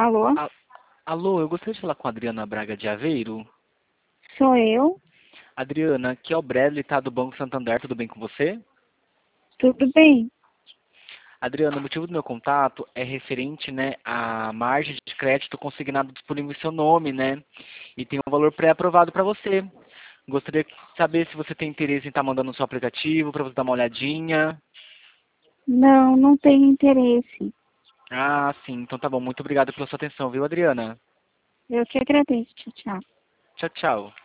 Alô? A- Alô, eu gostaria de falar com a Adriana Braga de Aveiro. Sou eu? Adriana, aqui é o Bradley, tá, do Banco Santander, tudo bem com você? Tudo bem? Adriana, o motivo do meu contato é referente, né, à margem de crédito consignado disponível em seu nome, né? E tem um valor pré-aprovado para você. Gostaria de saber se você tem interesse em estar mandando o seu aplicativo para você dar uma olhadinha. Não, não tenho interesse. Ah, sim, então tá bom. Muito obrigado pela sua atenção, viu, Adriana? Eu que agradeço. Tchau, tchau. Tchau, tchau.